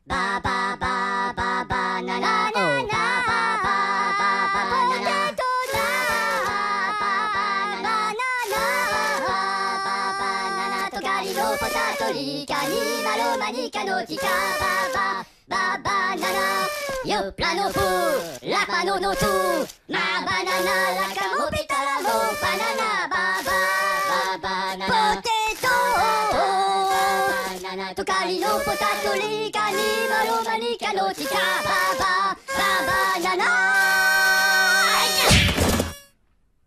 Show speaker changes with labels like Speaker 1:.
Speaker 1: バババババナナナナバババババナナポテトだババナナナバババナナトカリのポタトリカニマロマニカのチカババババナナヨプラノフラパノノトマバナナラカモピタラモバナナババババナナポテトトカリのポタトリカニマロマニカのチカババババナナ